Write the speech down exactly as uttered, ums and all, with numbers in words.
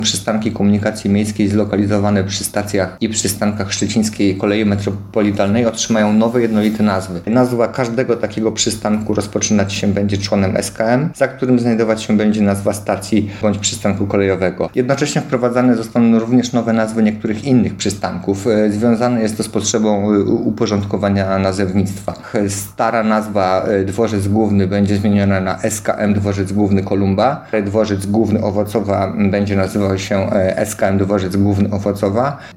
Przystanki komunikacji miejskiej zlokalizowane przy stacjach i przystankach szczecińskiej kolei metropolitalnej otrzymają nowe jednolite nazwy. Nazwa każdego takiego przystanku rozpoczynać się będzie członem S K M, za którym znajdować się będzie nazwa stacji bądź przystanku kolejowego. Jednocześnie wprowadzane zostaną również nowe nazwy niektórych innych przystanków. Związane jest to z potrzebą uporządkowania nazewnictwa. Stara nazwa Dworzec Główny będzie zmieniona na S K M Dworzec Główny Kolumba. Dworzec Główny Owocowa będzie nazywał się S K M Dworzec Główny Owocowa.